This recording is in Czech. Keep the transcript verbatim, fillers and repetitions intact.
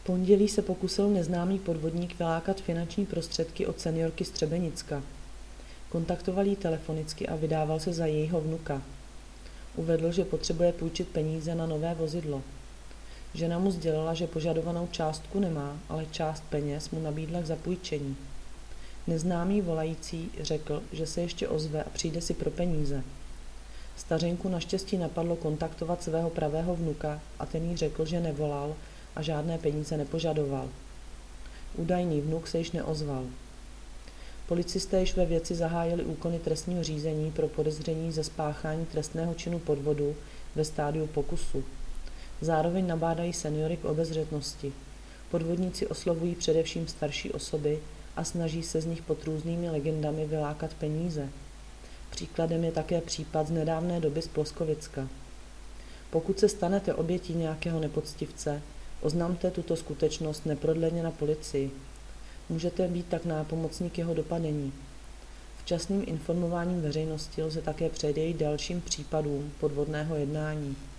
pondělí se pokusil neznámý podvodník vylákat finanční prostředky od seniorky z Třebenicka. Kontaktoval jí telefonicky a vydával se za jejího vnuka. Uvedl, že potřebuje půjčit peníze na nové vozidlo. Žena mu sdělila, že požadovanou částku nemá, ale část peněz mu nabídla k zapůjčení. Neznámý volající řekl, že se ještě ozve a přijde si pro peníze. Stařenku naštěstí napadlo kontaktovat svého pravého vnuka a ten jí řekl, že nevolal a žádné peníze nepožadoval. Údajný vnuk se již neozval. Policisté již ve věci zahájili úkony trestního řízení pro podezření ze spáchání trestného činu podvodu ve stádiu pokusu. Zároveň nabádají seniory k obezřetnosti. Podvodníci oslovují především starší osoby a snaží se z nich pod různými legendami vylákat peníze. Příkladem je také případ z nedávné doby z Ploskovicka. Pokud se stanete obětí nějakého nepoctivce, oznamte tuto skutečnost neprodleně na policii. Můžete být tak nápomocní k jeho dopadení. Včasným informováním veřejnosti lze také předejít dalším případům podvodného jednání.